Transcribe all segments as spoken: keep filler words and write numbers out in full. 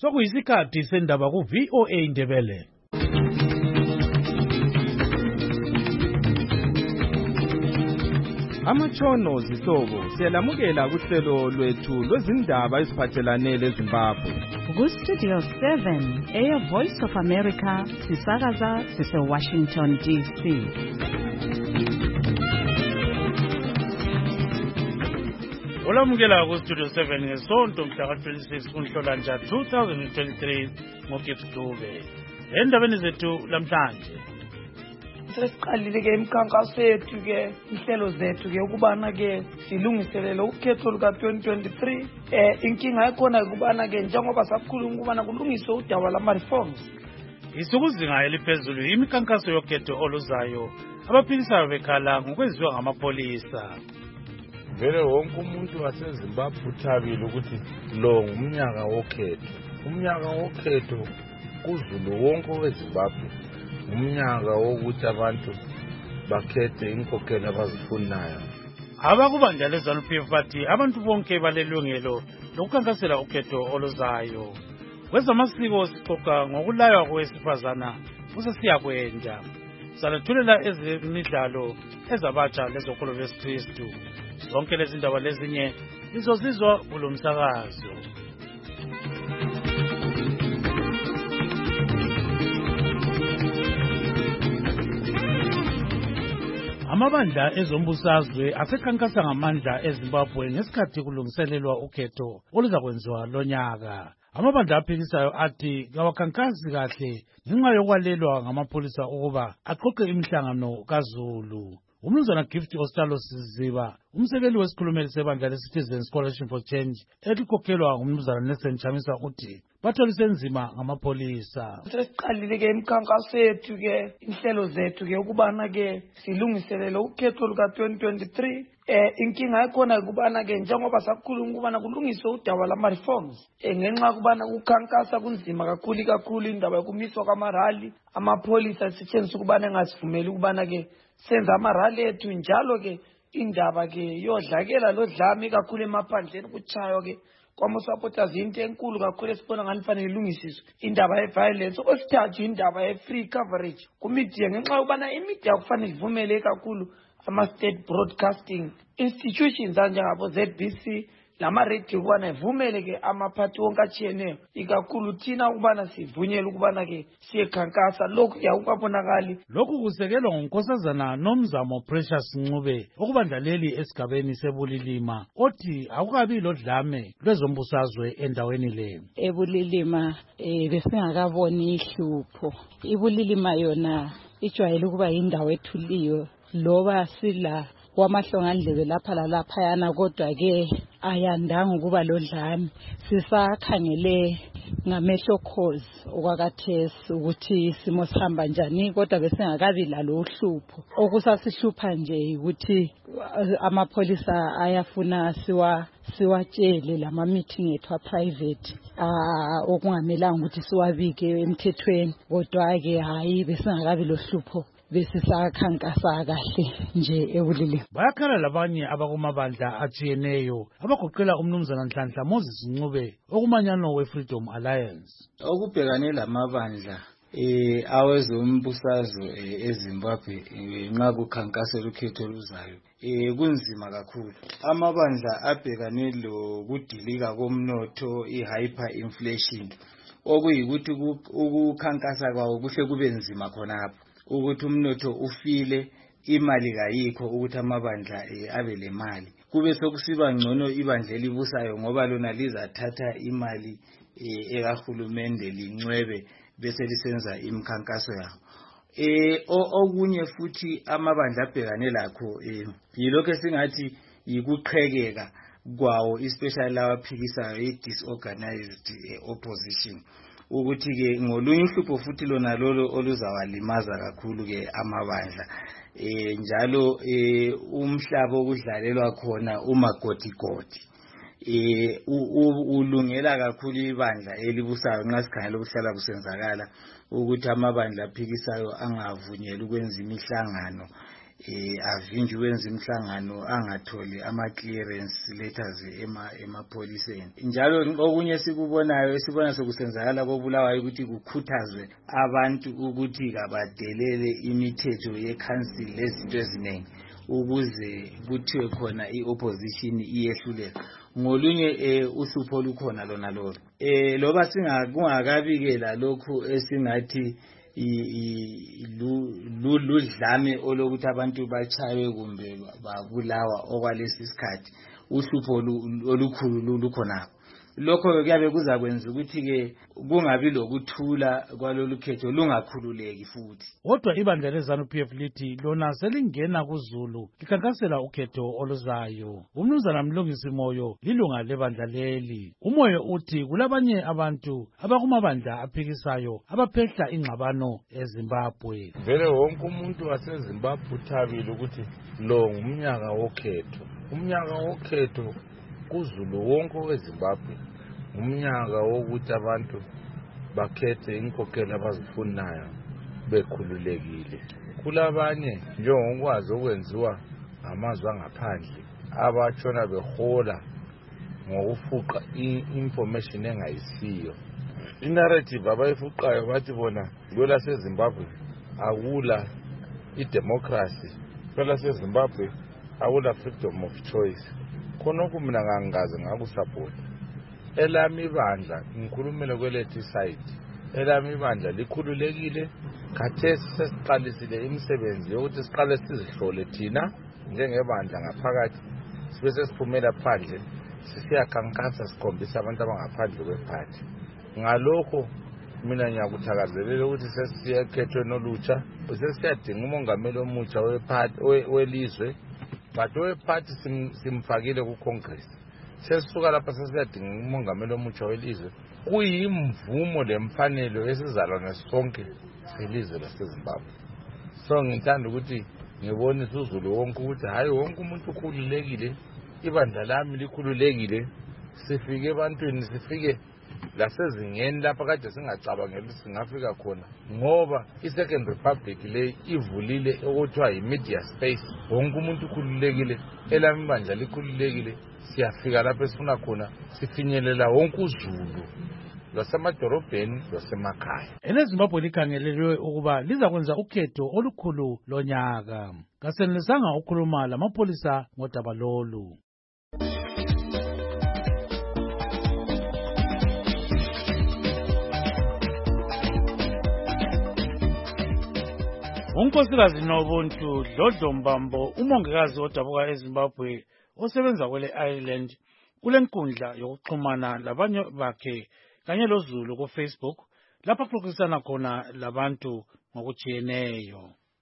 Sokuyisikhathi sendaba ku V O A Ndebele. Amatshono zihlobo siyalamukela kuhlelo lwethu lwezindaba eziphathelane leZimbabwe. Ku Studio seven, Air Voice of America, sisakaza sise Washington D C. Olamukela ku Studio seven ngesonto mhla ka twenty-six kuNhlolanja two thousand twenty-three ngoGift Dube. Endabeni zethu lamhlanje sesiqalile ke imikhankaso yethu ke inhlelo zethu ke ukubana ke silungiselele ukhetho luka twenty twenty-three. eh inkinga ekhona ukubana ke njengoba sakhuluma ukubana kulungiswe udaba lama reforms. Isukuzinga eliphezulu imikhankaso yokhetho oluzayo abaphikisayo bekhala ngokwenziwa ngamapholisa. Vele wonke umuntu waseZimbabwe uthabile ukuthi lo ngumnyaka wokhetho. Umnyaka wokhetho kuzulu wonke weZimbabwe. Umnyaka wokuthi abantu bakhethe inkokhelo abazifunayo. Abakubandla leZANU-P F bathi abantu bonke balelungelo lokukhankasela ukhetho oluzayo. Kwezamasiko sixoxa ngokulaywa kowesifazana kusesiyakwenja. Salethulela ezemidlalo ezabatsha lezokholo lweSikristu. Zonke lezi ndaba lezinye izozizwa kulo msakazo. Amabandla ezombusazwe asekhankasa ngamandla eZimbabwe ngesikhathi kulungiselelwa ukhetho oluzakwenziwa lonyaka. Amabandla aphikisayo athi kawakhankasi kahle ngenxa yokwalelwa ngamapholisa ukuba aqoqe imihlangano kaZulu. Umnumzana Gift Ostalo Siziba, umsekeli wesikhulumeli sebandla leCitizens Coalition for Change, elikhokhelwa ngumnumzana Nelson Chamisa uthi batholise nzima ngamapolisa. Sesiqalile ke imikhankaso yethu ke inhlelo zethu ke ukubana ke silungiselele ukhetho luka twenty twenty-three. eh inkinga ekhona ukubana ke njengoba sakhuluma ukubana kulungiswe udaba lama reforms. eh ngenxa ukubana ukukhankasa kunzima kakhulu kakhulu indaba yokumiswa kwamarali, amapolisa sitshengisa ukubana engasivumeli ukubana ke senza amarali ethu njalo ke indaba ke yodlakela lodlami kakhulu emaphandleni kuchayo ke kwamasupporters into enkulu kakhulu esibona ngani fanele ilungisiswe indaba ye-violence. Okwesithathu indaba ye-free coverage kumedia ngenxa yokubana imedia kufanele ivumele kakhulu ama-state broadcasting institutions anjengabo Z B C lama-radio ukubana ivumele ke amaphathi wonke atshiyeneyo ikakhulu thina ukubana sivunyele ukubana ke siyekhankasa. Lokhu yakungabonakali. Lokhu kusekelwa ngunkosazana Nomzamo Precious Ncube okubandla leli esigabeni sebulilima othi akukabi lodlame lwezombusazwe endaweni le. Ebulilima eh besingakaboni ihlupho. Ibulilima yona ijwayele ukuba indawo ethuliyo loba sila kwamahlongandlebe lapha lalapha yana kodwa ke ayandanga ukuba lodlame. Sisakhangele ngamehlo cause okwakathesi ukuthi isimo sihamba njani kodwa besingakabi lalo uhlupho. Okusasihlupha nje ukuthi amapholisa ayafuna siwa siwatshele lama meeting ethu private ah okungamelanga ukuthi siwabike emthethweni kodwa ke hayi besingakabi lohlupho besisakhankasa kahle nje ebulili. Bayakhala labanye abakumabandla atshiyeneyo abagoqela umnumzana Nhlanhla Moses Ncube okumanyano we-Freedom Alliance. Okubhekane lamabandla eh awezombusazwe eZimbabwe nxa kukhankasela ukhetho oluzayo eh kunzima kakhulu. Amabandla abhekane lokudilika komnotho i-hyper inflation okuyikuthi ukukhankasa kwawo kuhle kube nzima khonapho ukuthi umnotho ufile imali kayikho ukuthi amabandla abe lemali. Kube sokusiba ngcono ibandla elibusayo ngoba lona lizathatha imali ekahulumende lincwebe bese lisenza imikhankaso yawo. Eh okunye futhi amabandla abhekane lakho eh yilokho esingathi yikuqhekeka kwawo especially labaphikisayo i-disorganized opposition ukuthi ke ngolunye uhlupho futhi lona lolo oluzawalimaza kakhulu ke amabandla. Eh njalo eh umhlaba okudlalelwa khona umagodigodi eh ulungela kakhulu ibandla elibusayo nxa sikhangela ukuhlala kusenzakala ukuthi amabandla aphikisayo angavunyelwa ukwenza imihlangano eh avinjwe wenza imhlangano angatholi ama clearance letters ema emapholiseni. Njalo okunye sikubonayo esibona sokusenzakala kobulawayo ukuthi kukhuthazwe abantu ukuthi kabadelele imithetho ye-council lezinto eziningi ukuze kuthiwe khona i-opposition iyehluleka. Ngolunye eh uhlupho lukhona lona lolo. Eh loba singakungakabikela lokhu esingathi ludlame olokuthi abantu bachawe kumbe babulawa okwalesi isikhathi uhlupho olukhulu lukhona. Lokho kuyabe kuzakwenza ukuthi ke kungabi lokuthula kwalolu khetho lungakhululeki futhi. Kodwa ibandla leZANU-P F lithi lona selingena kuZulu likhankasela ukhetho oluzayo. Umnumzana Mlungisi Moyo lilunga lebandla leli. Umoyo uthi kulabanye abantu abakumabandla aphikisayo abaphehla ingxabano eZimbabwe. Vele wonke umuntu waseZimbabwe uthabile ukuthi lo ngumnyaka wokhetho. Umnyaka wokhetho kuZulu wonke weZimbabwe umnyaka wokuthi abantu bakhethe inkokhelo abazifunayo bekhululekile. Kulabanye njengokwazi okwenziwa ngamazwe angaphandle abatshona behola ngokufuqa information engayisiyo. Inarrative abayifuqayo bathi bona kwela seZimbabwe akula idemocracy, kwela seZimbabwe akula freedom of choice. Khonokho mina ngangaze ngakusupport. Elami ibandla ngikhulumela kwelethi side. Elami ibandla likhululekile khathesi sesiqalisile imisebenzi yokuthi siqale sizihlole thina njengebandla ngaphakathi sibe sesiphumela phandle sisiyakhankasa sikhombisa abantu abangaphandle kwephathi. Ngalokho mina ngiyakuthakazelela ukuthi sesiyekhethweni olutsha sesiyadinga umongameli omutsha wephathi welizwe. But wephathi simfakile ku-Congress. Sesisuka lapha sesiyadinga umongameli omutsha welizwe. Kuyimvumo lemfanelo esizalwane sonke selizwe laseZimbabwe. So ngithanda ukuthi ngibonise uZulu wonke ukuthi hayi wonke umuntu ukhululekile, ibandla lami likhululekile. Sifike ebantwini, sifike lasezingeni lapha kade singacabangeli singafika khona ngoba i-Second Republic le ivulile okuthiwa yi-media space. Wonke umuntu ukhululekile, elami ibandla likhululekile. Siyafika lapha esifuna khona, sifinyelela wonke uZulu lwasemadorobheni lwasemakhaya. EleZimbabwe likhangelelwe ukuba liza kwenza ukhetho olukhulu lonyaka. Kasenelisanga ukhuluma lamapholisa ngodaba lolu. Unkosikazi Nobuntu Dlodlo Mbambo, umongikazi odabuka eZimbabwe osebenza kwele Ireland, kulenkundla yokuxhumana labanye bakhe kanye loZulu ku Facebook lapha kuxoxisana khona labantu ngokujiyeneyo.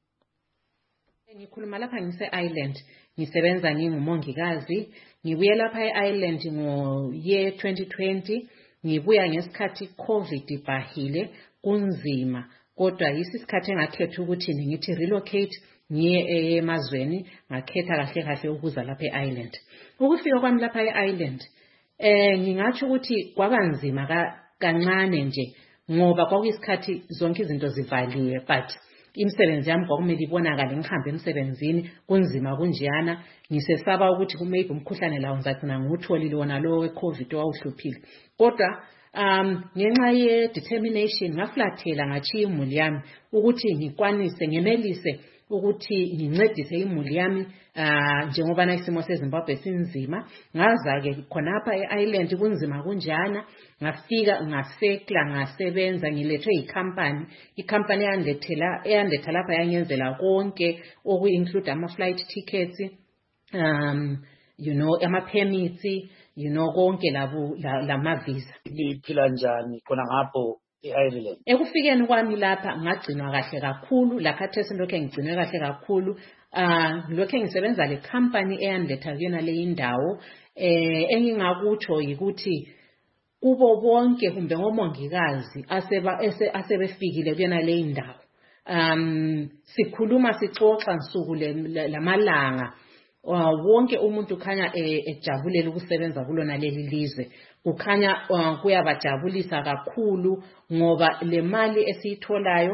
Ngikhuluma lapha ngise Ireland, ngisebenza ngingumongikazi, ngibuye lapha eIreland ngo year twenty twenty, ngibuya ngesikhathi COVID ibahile kunzima. Kodwa yisikhathi engakhetha ukuthi ngithi relocate ngiye emazweni, ngakhetha kahle kahle ukuza lapha eIreland. Ukufika kwami lapha eIreland eh ngingathi ukuthi kwabanzima kancane nje ngoba kwakuyisikhathi zonke izinto zivaliwe, but imisebenzi yami kwakumele ibonakale ngihambe emsebenzini kunzima kunjiyana. Ngisesaba ukuthi kumaybe umkhuhlane lawo ngizagcina ngutholile wona lo weCovid owawuhluphile. Kodwa um ngenxa ye determination ngaflathela ngachiya imuli yami ukuthi ngikwanise ngemelise ukuthi ngincedise imuli yami uh njengoba na isimo seZimbabwe sinzima. Ngaza ke khonapha eIreland kunzima kunjana, ngafika ngasekla ngasebenza ngilethwe icompany icompany yandethela eyandetha lapha yangenzela konke oku include ama flight tickets, um you know ama permits, you know konke labo lama visa. Liphila njani khona ngapho eIreland? Ekufikeni kwami lapha ngagcinwa kahle kakhulu, lakhathesi lokho ngigcinwe kahle kakhulu. Ah lokho ngisebenza le company eyanletha kuyona le indawo. Eh engingakutsho ukuthi kubo bonke kumbe ngomongikazi aseba asebefikile kuyona le indawo, um sikhuluma sixoxa nsuku lamalanga, wonke umuntu khanya ejabulela ukusebenza kulona leli lizwe. Kukhanya kuyabajabulisa kakhulu ngoba le mali esiyitholayo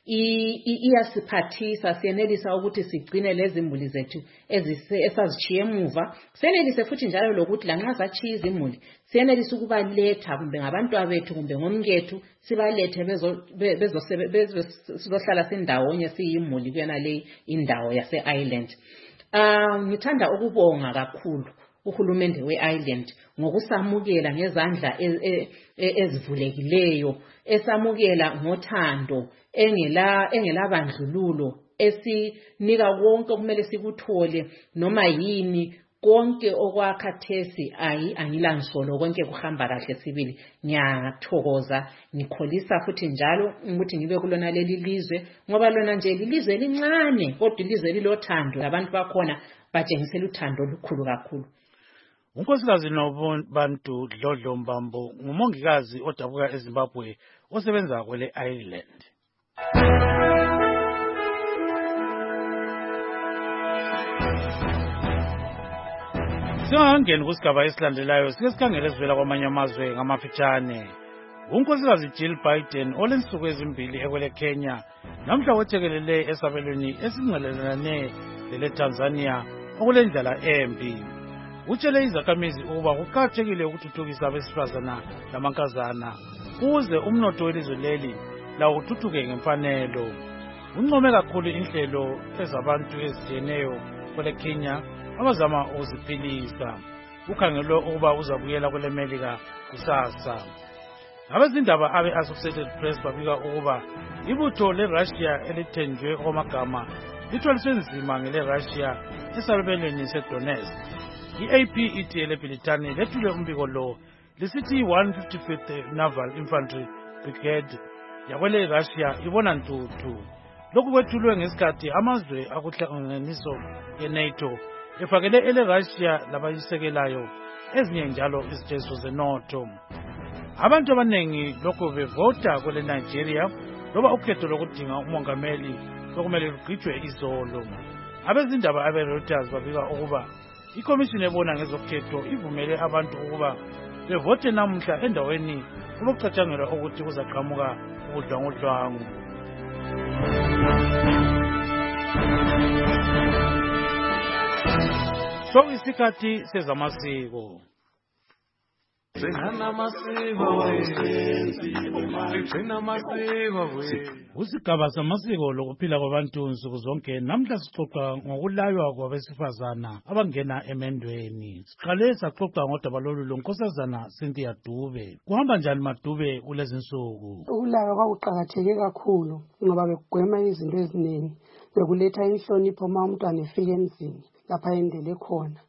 iyasiphathisa siyenelisa ukuthi sigcine lezi imuli zethu esazichiye emuva siyenelise futhi njalo lokuthi lanxa sachiya izimuli siyenelisa ukubaletha kumbe ngabantwa bethu kumbe ngomkethu sibalethe bezohlala sindawonye siyimuli kuyona le indawo yase-Ireland. Um ngithanda ukubonga kakhulu uhulumende we-Ireland ngokusamukela ngezandla ezivulekileyo, esamukela ngothando engela engelabandlululo, esinika konke okumele sikuthole noma yini konke okwakhathesi ayi angilansolo konke kuhamba kahle sibili. Ngiyathokoza ngikholisa futhi njalo ukuthi ngibe kulona leli lizwe ngoba lona nje lilizwe elincane kodwa ilizwe lilothando labantu bakhona batshengisela uthando olukhulu kakhulu. Unkosikazi Nobantu Dlodlo Mbambo ngumongikazi odabuka eZimbabwe osebenza kwele Ireland. Singangeni kusigaba esilandelayo sike sikhangele sivela kwamanye amazwe ngamafitshane. Unkosikazi Jill Biden olensuku ezimbili ekwele Kenya namhla wethekelele esabelweni esingcelelane lele Tanzania okulendlela embi. Utshele izakhamizi ukuba kuqakathekile ukuthuthukisa abesifazana lamankazana ukuze umnotho welizwe leli lawo uthuthuke ngemfanelo. Uncome kakhulu inhlelo ezabantu eziyeneyo kwele Kenya abazama ukuziphilisa. Ukhangelwe ukuba uzabuyela kwele Melika kusasa. Abezindaba abe-Associated Press babika ukuba ibutho le-Russia elithenjwe okwamagama lithwaliswe nzima ngele-Russia esabelweni seDonetsk. I-A P ithi eleBritani lethule umbiko lo lisithi one fifty-fifth Naval Infantry Brigade yakwele Russia ibona ntuthu. Lokhu kwethulwe ngesikhathi amazwe akuhlanganiso ye-NATO efakele ele-Russia labayisekelayo ezinye njalo izitezo zenotho. Abantu abanengi lokhu bevota kwele Nigeria loba ukhetho lokudinga umongameli lokumele lugijwe izolo. Abezindaba abe-Reuters babika ukuba ikomishini ebona ngezokhetho ivumele abantu ukuba bevote namuhla endaweni kulokucatshangelwa ukuthi kuzaqhamuka ubudlwangudlwangu. So isikhathi sezamasiko. Usigaba samasiko lokuphila kwabantu nsuku zonke namhla sixoxa ngokulaywa kwabesifazana abangena emendweni. Siqale saxoxa ngodaba lolu lonkosazana Cynthia Dube. Kuhamba njani Madube kulezi nsuku? Ukulaywa kwakuqakatheke kakhulu ngoba bekugwema izinto eziningi, bekuletha inhlonipho uma umntwana efika emzini lapha endele khona.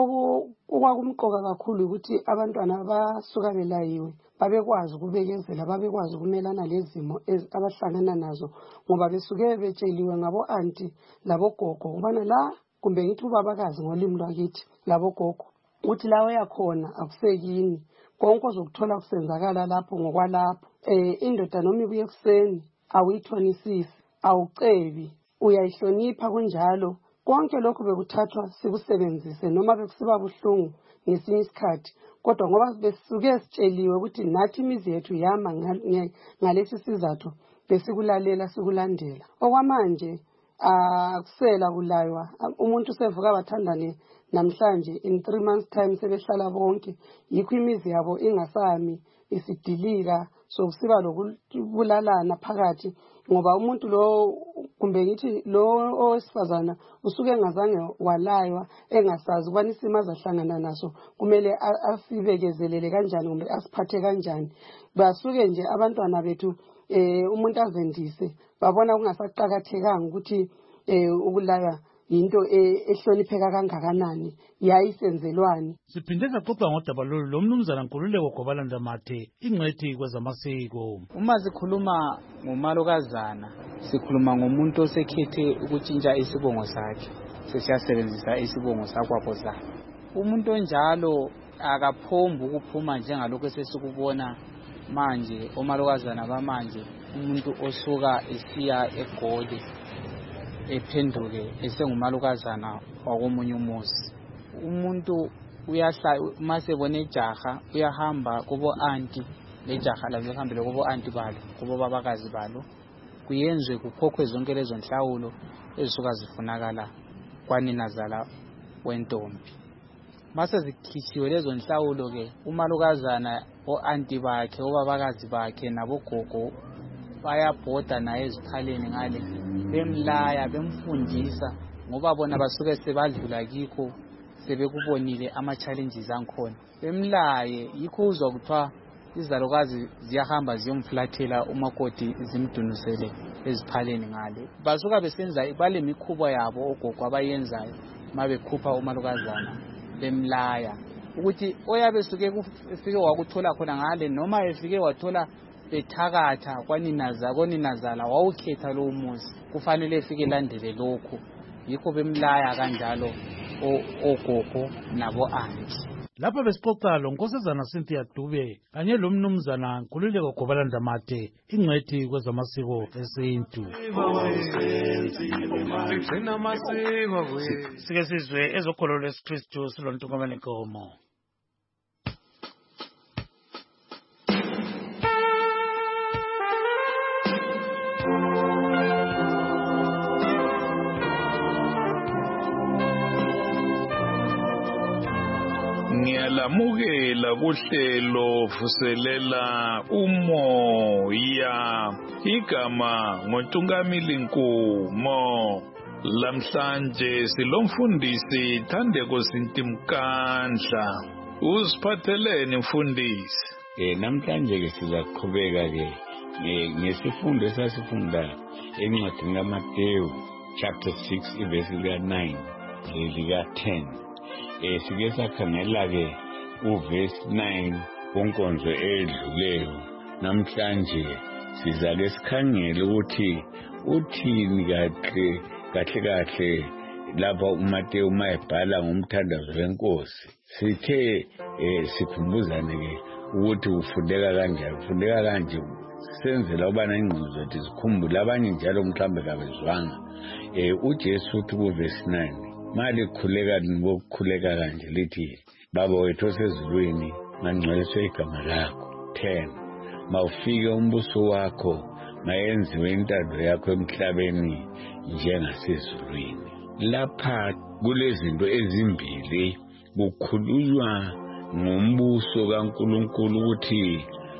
Okwakumqoka kakhulu ukuthi abantwana basuka belayiwe babekwazi ukubekezela, babekwazi ukumelana lezimo abahlangana nazo ngoba besuke betsheliwe ngabo anti labo gogo ubana la kumbe ngithi ubabakazi ngolimi lwakithi labo gogo uthi lawe yakhona akusekini konke ozokuthola kusenzakala lapho ngokwalapho. Eh indoda noma ibuye ekseni awuyithonisisi, awucebi, uyayihlonipha kunjalo. Konke lokho bekuthathwa sikusebenzise noma bekusiba buhlungu ngesinye isikhathi, kodwa ngoba besuke sitsheliwe ukuthi nathi imizi yethu yama ngalesi sizathu besikulalela sikulandela. Okwamanje akusela kulaywa, umuntu sevuka bathandane namhlanje in three months time sebehlala bonke, yikho imizi yabo ingasami isidilika sokusiba lokubulalana phakathi ngoba umuntu lo kumbe ngithi lo owesifazana usuke engazange walaywa engasazi ubani isimo azahlangana naso kumele asibekezelele kanjani kumbe asiphathe kanjani. Basuke nje abantwana bethu eh umuntu azendise babona kungasaqhakathekanga ukuthi eh ukulaywa into ehlonipheka kangakanani yayisenzelwani. Siphinde saxoxa ngodaba lolu lomnumzana Nkululeko Gobalanda Mathe ingcwethi kwezamasiko. Uma sikhuluma ngomalokazana sikhuluma ngomuntu osekhethe ukutshintsha isibongo sakhe, sesiyasebenzisa isibongo sakwabo zakhe. Umuntu onjalo akaphomba ukuphuma njengalokho sesikubona manje omalokazana bamanje, umuntu osuka esiya eGoli ephenduke esengumalokazana wakomunye umuzi. Umuntu uyahla masebone ijaha uyahamba kubo anti lejaha lazihambele kubo anti balo kubo babakazi balo kuyenzwe kukhokhwe zonke lezo nhlawulo ezisuka zifunakala kwaninazala wentombi. Mase zikhishiwe lezo nhlawulo ke umalukazana o-anti bakhe obabakazi bakhe nabogogo bayabhoda naye eziphaleni ngale bemlaya bemfundisa ngoba bona basuke sebadlula kikho sebekubonile ama-challenges angikhona bemlaye yikho uzwa kuthiwa izalukazi ziyahamba ziyomflathela umakoti zimdunusele eziphaleni ngale basuka besenza bale mikhuba yabo ogogo abayenzayo mabekhupha umalukazana bemlaya ukuthi oyabe suke ufike wakuthola khona ngale noma efike wathola bethakatha kwaninaza koninazala wawukhetha lo muzi kufanele efike landele lokho yikho bemlaya kanjalo ogogo nabo anti. Lapha besixoxa lo Nkosazana Cynthia Dube kanye lo mnumzana Nkululeko Gobalanda Mate ingcwethi kwezamasiko esintu. Sike sizwe ezokholo lesiKristu silontukamane inkomo. Ngiyalamukela kuhlelo vuselela umoya igama ngoNtungamili Nkumo. Lamhlanje silomfundisi Thandeko Sintimkandla. Usiphatheleni mfundisi? Eh namhlanje ke sizaqhubeka ke ngesifundo esasifunda encwadini kaMateyu chapter six verse nine lika ten. Eh sike sakhangela ke uverse nine konkonzo edluleyo. Namhlanje sizake sikhangele ukuthi uthini kahle kahle kahle lapha uMateyu mayebhala ngomthandazo wenkosi. Sithe eh sikhumbuzane ke ukuthi ufundeka kanjani ufundeka kanje senzela ubana ingqondo zethu zikhumbule abanye njalo mhlambe kabezwanga. Eh uJesu uthi ku verse nine mali khuleka ngokukhuleka kanje lithi baba wethu osezulwini ngangcweliswe igama lakho. ten mawufike umbuso wakho mayenziwe intando yakho emhlabeni njengasezulwini. Lapha kulezinto ezimbili kukhulunywa ngombuso kaNkulunkulu ukuthi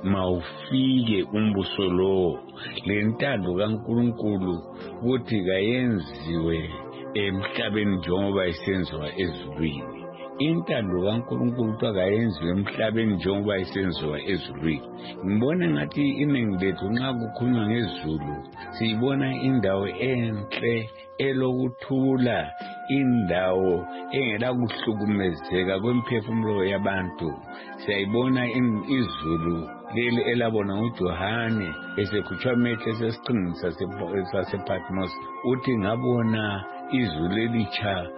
mawufike umbuso lo lentando kaNkulunkulu ukuthi kayenziwe emhlabeni njengoba isenziwa ezulwini. Intando kaNkulunkulu kayenziwe emhlabeni njengoba isenziwa ezulwini. Ngibona ngathi iningi lethu nxa kukhulunywa ngezulu siyibona indawo enhle elokuthula, indawo engela kuhlukumezeka kwemphefumulo yabantu. Siyayibona izulu leli elabona uJohane esekhutshwa amehlo esesiqingini sasePatmos uthi ngabona izulu elitsha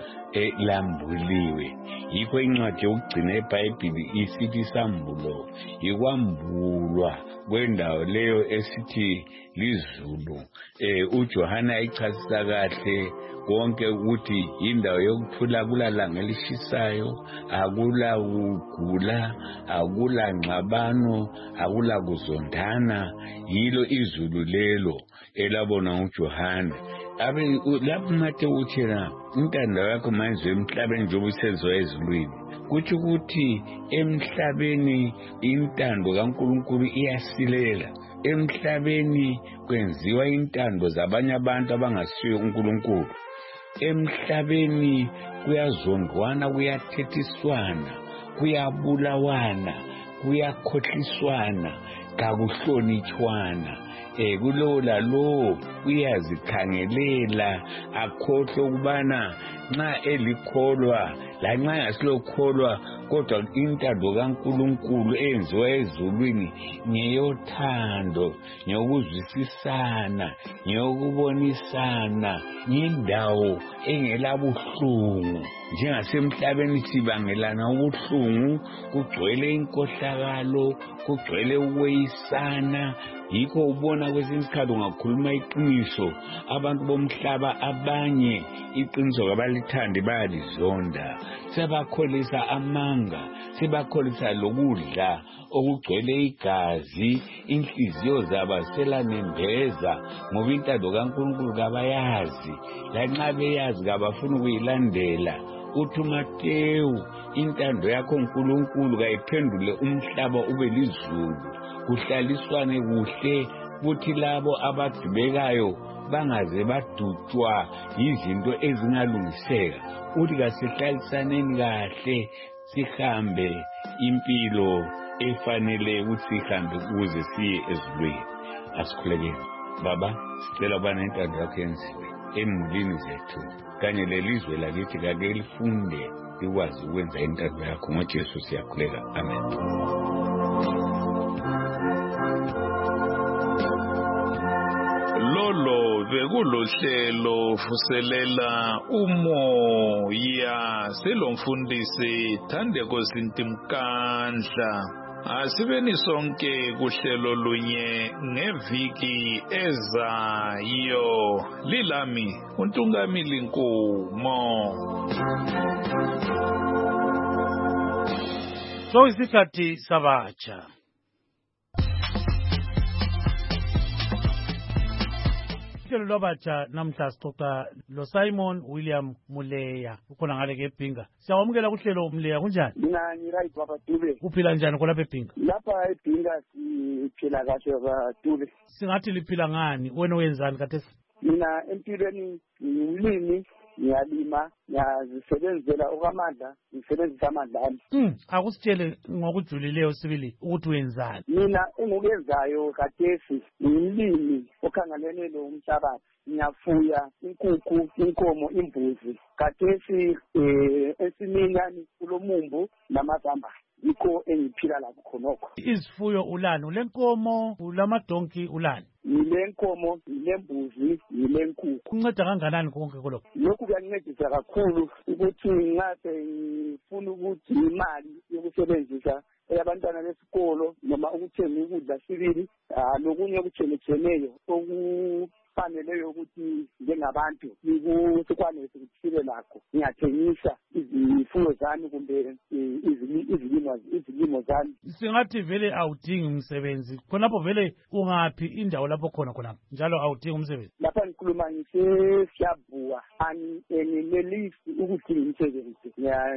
elambuliwe. Yikho incwadi yokugcina eBhayibhili isithi isambulo yikwambulwa kwendawo leyo esithi lizulu. Eh uJohane ayichasisa kahle konke ukuthi indawo yokuthula kulalanga elishisayo, akula ukugula, akula ngxabano, akula kuzondana. Yilo izulu lelo elabona uJohane. Abe lapho Mateyu uthina intando yakho manje emhlabeni njengoba isenziwa ezulwini. Kuthi ukuthi emhlabeni intando kaNkulunkulu iyasilela. Emhlabeni kwenziwa intando zabanye abantu abangasiyo uNkulunkulu. Emhlabeni kuyazondwana, kuyathethiswana, kuyabulawana, kuyakhohliswana, kakuhlonitshwana. Eh kulo lalo uyazikhangelela akhohle ukubana nxa elikholwa la nxa yasilokholwa kodwa intando kaNkulunkulu enziwa ezulwini ngeyothando, ngokuzwisisana, ngokubonisana, indawo engela buhlungu. Njengasemhlabeni sibangelana ubuhlungu, kugcwele inkohlakalo, kugcwele ukweyisana, yikho ubona kwesinye isikhathi ungakhuluma iqiniso abantu bomhlaba abanye iqiniso kabalithandi bayalizonda, sebakholisa amanga, sebakholisa lokudla okugcwele igazi, inhliziyo zabo selanembeza ngoba intando kaNkulunkulu kabayazi, lanxa beyazi kabafuna ukuyilandela. Uthi uMateyu, intando yakho nkulunkulu kayiphendule umhlaba ube lizulu, kuhlaliswane kuhle, futhi labo abadubekayo bangaze badutshwa yizinto ezingalungiseka. Uthi kasihlalisaneni kahle, sihambe impilo efanele ukuthi sihambe ukuze siye ezulwini. Asikhulekeni. Baba, sicela ukubana intando yakho yenziwe emulini zethu, kanye lelizwe lakithi kake lifunde likwazi ukwenza intando yakho. NgoJesu siyakhuleka. Amen. Lolo bekulohlelo vuselela umoya selomfundisi Thandeko Sintimkandla. Asibeni sonke kuhlelo lunye ngeviki ezayo. Lilami uNtungamili Nkumo. So isikhathi sabatsha. Ihlelo lwabatsha namhla sixoxa lo Simon William Muleya ukhona ngale ke eBhinga. Siyawamukela kuhlelo Muleya, kunjani? Mina ngiright baba Dube. Uphila njani khona eBhinga? Lapha eBhinga siphila kahle baba Dube. Singathi liphila ngani? Wena wenzani khathesi? Mina empilweni ngiyumlimi, ngiyalima, ngiyazisebenzela okwamandla, ngisebenzisa amandla ami. Hmm, akusitshele ngokujulileyo sibili ukuthi wenzani? Mina engikuyenzayo khathesi ngiyumlimi okhangelene nomhlabathi. Ngiyafuya inkukhu, inkomo, imbuzi. Khathesi eh esimini kulomumbu namazambane. Yikho engiphila lapho khonokho. Izifuyo ulani? Ulenkomo, ulamadonki ulani? Yilenkomo, yilembuzi, yilenkukhu. Kunceda kanganani konke kolokho? Lokhu kuyancedisa kakhulu ukuthi ngase ngifuna ukuthi imali yokusebenzisa eyabantwana besikolo noma ukuthenga ukudla sibili, nokunye okutshenetheneyo okufaneleyo ukuthi njengabantu sikwanise ukuthile lakho. Ngiyathengisa izifuyo zami kumbe izilimo izilimo zami. Singathi vele awudingi umsebenzi. Khonapho vele ungaphi indawo lapho khona khona njalo awudingi umsebenzi? Lapha ngikhuluma ngisesiyabhuwa anginelisi ukudinga umsebenzi.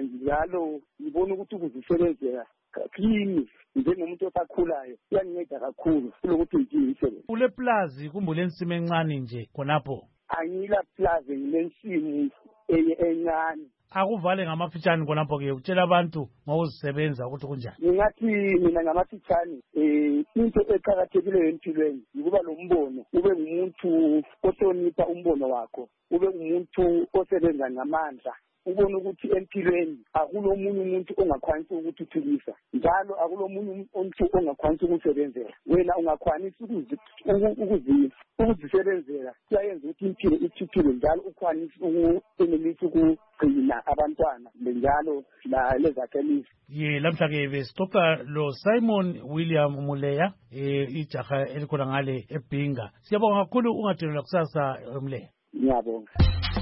Njalo ngibona ukuthi ukuzisebenzela kimi njengomuntu osakhulayo kuyanceda kakhulu kulokuthi ngidinge umsebenzi. Ule plaza kumbe lensimo encane nje khonapho? Angila plaza ngilensimo encane. Akuvale ngamafitshane khonapho ke utshela abantu ngokuzisebenza ukuthi kunjani? Ngingathi mina ngamafitshane eh into eqhakathekileyo empilweni ukuba lombono, ube umuntu ohlonipha umbono wakho, ube umuntu osebenza ngamandla. Ubona ukuthi empilweni akulomunye umuntu ongakwanisa ukuthuthukisa, njalo akulomunye umuntu ongakwanisa ukusebenzela. Wena ungakwanisa ukuzi ukuzisebenzela, kuyayenza ukuthi impilo ithuthuke, njalo ukwanisa ukuenelisa ukugcina abantwana njalo lezakhelisi. Ye lamhla ke besixoxa lo Simon William Muleya eh ijaha elikhona ngale eBhinga. Siyabonga kakhulu, ungathelela kusasa Muleya. Ngiyabonga.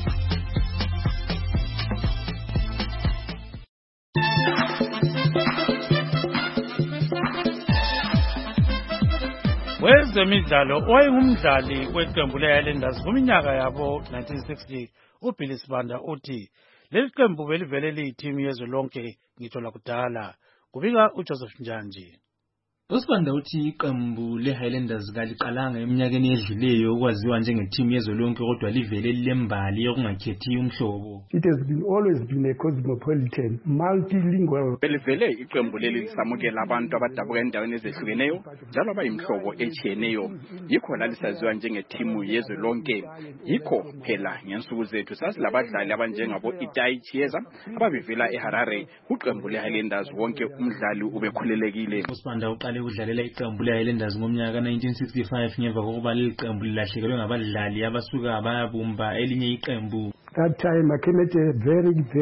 Wezemidlalo owayengumdlali weqembu le-Highlanders kuminyaka yabo nineteen sixty uBilly Sibanda uthi leli qembu belivele liyithimu yezwe lonke ngitsho lakudala. Kubika uJoseph Njanji. uSibanda uthi iqembu le-Highlanders kaliqalanga eminyakeni edluleyo ukwaziwa njengethimu yezwe lonke kodwa livele lilembali yokungakhethi umhlobo. It has been always been a cosmopolitan, multilingual. Belivele iqembu leli lisamukela abantu abadabuka endaweni ezehlukeneyo njalo abayimhlobo etshiyeneyo. Yikho lalisaziwa njengethimu yezwe lonke. Yikho phela ngensuku zethu sasilabadlali abanjengabo Itai Chieza ababivela eHarare. Uqembu le-Highlanders wonke umdlali ubekhulelekile. uSibanda uqale ukudlalela iqembu le-Highlanders ngomnyaka nineteen sixty-five ngemva kokuba leli qembu lilahlekelwe ngabadlali abasuka bayabumba elinye iqembu. That time I came at a very, very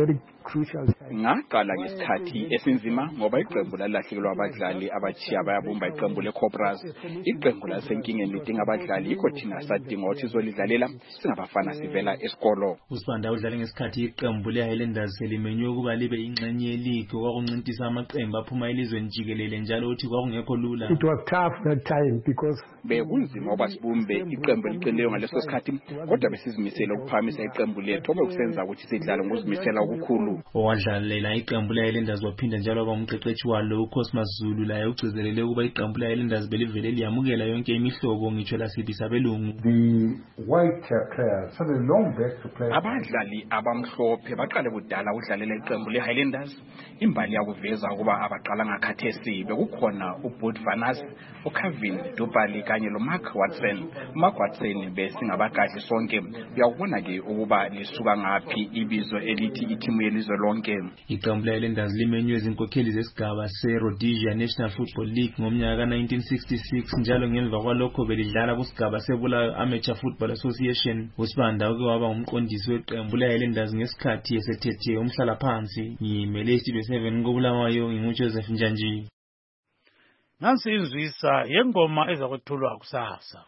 crucial time. ngaqala ngesikhathi esinzima ngoba iqembu lalahlekelwa abadlali abachiya bayabumba iqembu leCobras. Iqembu lasenkingeni lidinga abadlali ikho thina sadinga ukuthi sizolidlalela singabafana sivela esikolo. uSibanda udlale ngesikhathi iqembu leHighlanders selimenywe ukuba libe ingxenye yeligi okwakunciphisa amaqembu aphuma elizweni jikelele njalo uthi kwakungekho lula. It was tough that time because bekunzima ngoba sibumbe iqembu eliqinileyo ngaleso sikhathi kodwa besizimisele ukuphamisa iqembu lethu obekusenza ukuthi sidlale ngokuzimisela okukhulu. owadlalela iqembu leHighlanders waphinda njalo aba umqeqeshi walo uCosmas Zulu laye ugcizelele ukuba iqembu leHighlanders belivele liyamukela yonke imihlobo ngitsho lasibisa abelungu. The white players so they long back to play. abadlali abamhlophe baqale kudala ukudlalela iqembu leHighlanders. imbali yakuveza ukuba abaqala ngakhathesi bekukhona uBud Vanas, uKevin Dupali kanye loMark Watson. uMark Watson besingabagadli sonke. Uyakubona ke ukuba lisuka ngaphi ibizo elithi ithimu yelizwe lonke. iqembu leHighlanders limenywe izinkokheli zesigaba seRhodesia National Football League ngomnyaka ka nineteen sixty-six njalo ngemva kwalokho belidlala kusigaba seBulawayo Amateur Football Association. uSibanda uke waba umqondisi weqembu leHighlanders ngesikhathi esethethe umhlala phansi. ngimele Studio seven koBulawayo nginguJoseph Njanji. Nansi inzwisa yengoma ezakwethulwa kusasa.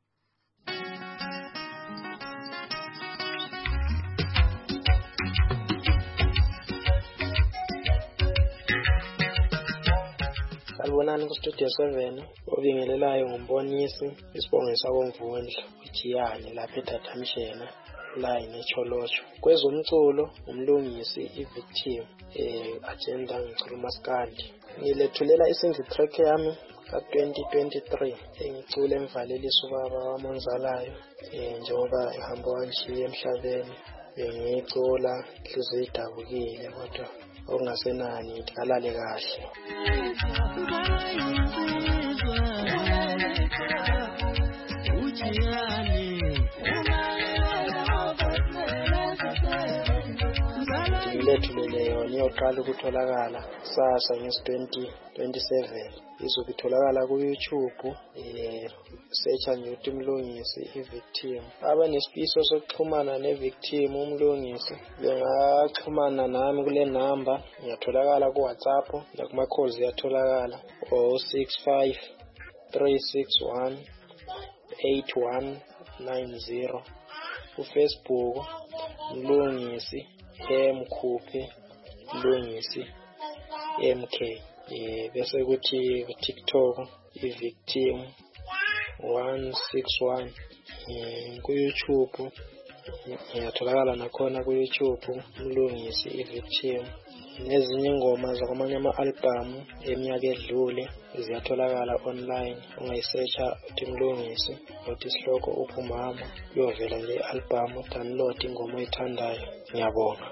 Salibonani ku-Studio seven obingelelayo ngumbonisi isibongo sakomvundla uJiyane lapha eDathamshena la inecholocho. Kwezomculo umlungisi iVictim eh agenda ngicula uMaskandi. Ngilethulela isingle track yami ka twenty twenty-three engicule emvaleliso baba wamonzalayo eh njengoba ihamba wanshiya emhlabeni bengicula inhliziyo idabukile kodwa okungasenani ikalale kahle. Ngilethuleleyo niyoqala ukutholakala sasa ngesi twenty twenty-seven izobe itholakala ku YouTube eh search ngiyothi umlungisi iVictim. abanesifiso sokuxhumana neVictim umlungisi bengaxhumana nami kule number ngiyatholakala ku WhatsApp nakuma calls yatholakala oh six five three six one eight one nine zero. ku Facebook mlungisi Mkhuphi Mlungisi M K eh bese kuthi ku TikTok iVictim one six one. eh ku YouTube ngiyatholakala nakhona ku YouTube Mlungisi iVictim. nezinye ingoma zakwamanye ama-album eminyaka edlule ziyatholakala online. ungayisearcha uthi Mlungisi uthi isihloko uphumama uyovela nje i-album download ingoma oyithandayo. Ngiyabonga.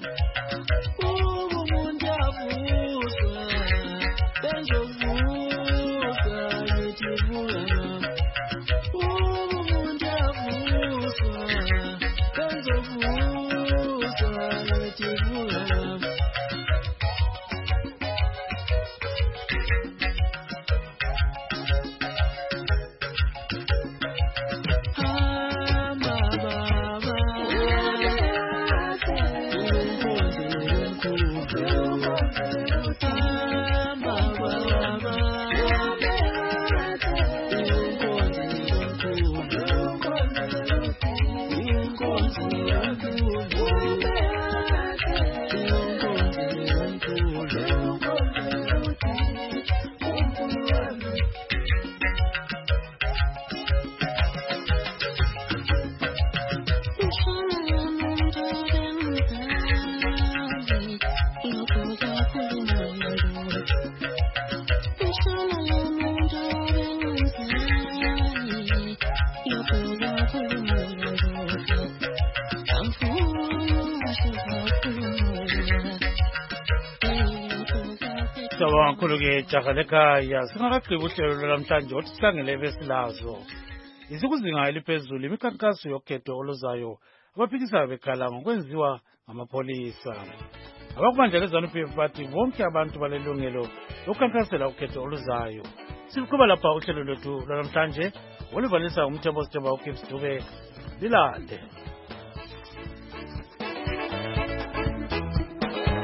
Sawankuluke jagaleka ya singakagqiba uhlelo namhlanje othi sihlangele besilazo. Isikuzinga eliphezulu imikhankaso yokhetho oluzayo abaphikisayo bekhala ngokwenziwa ngamapholisa. Abakubanjela eZanu-P F bathi bonke abantu balelungelo lokukhankasela ukhetho oluzayo. Siluqhuba lapha uhlelo lwethu lwanamhlanje oluvalisa umthembo Sithemba uKips Dube lilande.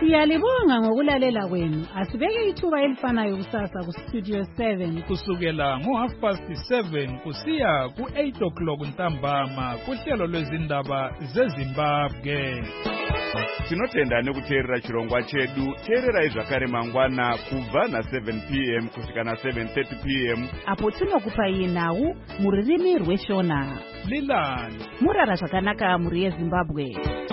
Siyalibonga ngokulalela kwenu. Asibeke ithuba elifanayo kusasa ku Studio seven kusukela ngo half past seven kusiya ku eight o'clock ntambama kuhlelo lwezindaba zeZimbabwe. Tinotenda nekuteerera chirongwa chedu. Teerera zvakare mangwana kubva na seven p m kusvika na seven thirty p m apo tinokupai nhau muririmi rweshona. Lilani Murara zvakanaka muri yeZimbabwe.